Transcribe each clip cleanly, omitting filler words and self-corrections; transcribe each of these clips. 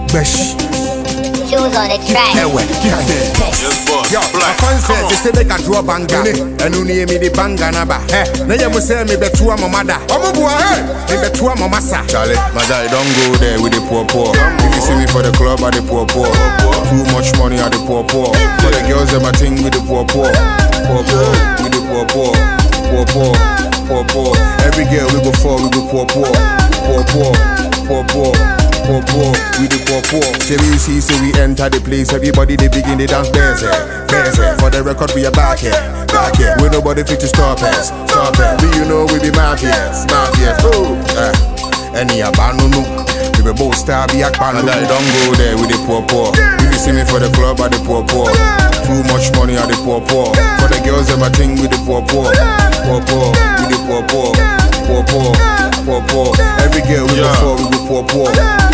Besh. Choose on the track. Yo, my fans say they say they can draw banga. And you need me the banga naba. Now you must say me betua mamada. Me betua mamasa. Charlie, my guy, don't go there with the poor. If you see me for the club, I the poor. Too much money, I the poor. For the girls, them a thing with the poor. With the poor. Every girl we go for, we go poor. We the poor. JVC say we enter the place, everybody they begin they dance dance. For the record we are back here. We nobody fit to stop us. Do you know we be mafias? Any abandon we be both star be a pan. I don't go there with the poor. If you see me for the club, I the poor. Too much money, I the poor. For the girls, them a thing with the poor. With the poor. Every girl we go for, we go poor.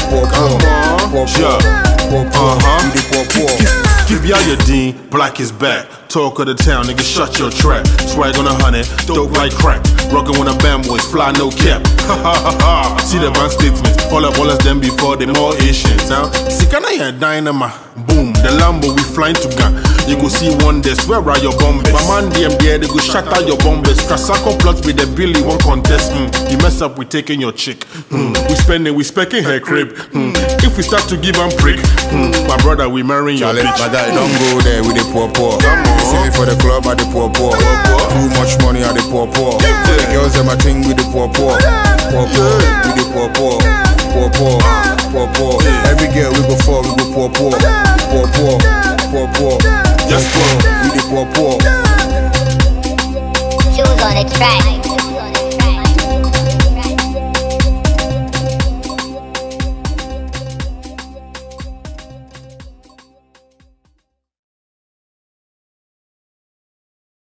Give ya your dean, black is back. Talk of the town, nigga, shut your trap. Swag on 100, dope like crack. Rockin' when a band boys fly, no cap. See the bank statements, all up them before they more Asians. Sikana ya dynama, boom, the Lambo we flying to gun. You go see wonders, where are your bombers? My man DM there, they go shatter your bombers. Kasako plots with the Billy one contest. You mess up with taking your chick. We spending, we specking her crib. If we start to give them prick, my brother, we marrying your bitch. My guy, don't go there with the poor. You see me for the club, I the poor. Too much money, I the poor. The girls, them a thing with the poor. With the poor.